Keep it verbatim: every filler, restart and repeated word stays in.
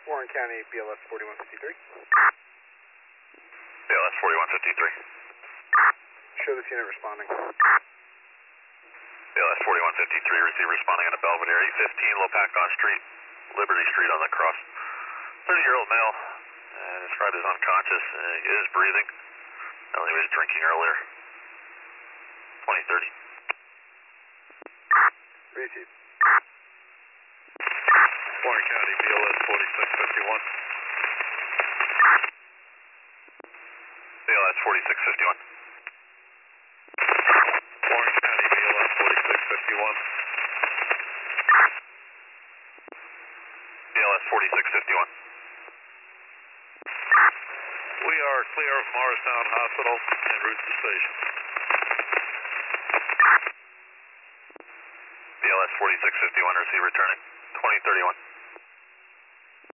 Warren County, B L S forty-one fifty-three. B L S forty-one fifty-three. Show this unit responding. B L S forty-one fifty-three, receive responding on a Belvedere, eight fifteen Lopakon Street, Liberty Street on the cross. thirty-year-old male, uh, described as unconscious, uh, he is breathing. Well, he was drinking earlier. twenty thirty. Receive. Warren County, B L S forty-six fifty-one. B L S forty-six fifty-one. Warren County, B L S forty-six fifty-one. B L S forty-six fifty-one. We are clear of Morristown Hospital en route to station. B L S forty-six fifty-one, receive returning. twenty thirty-one.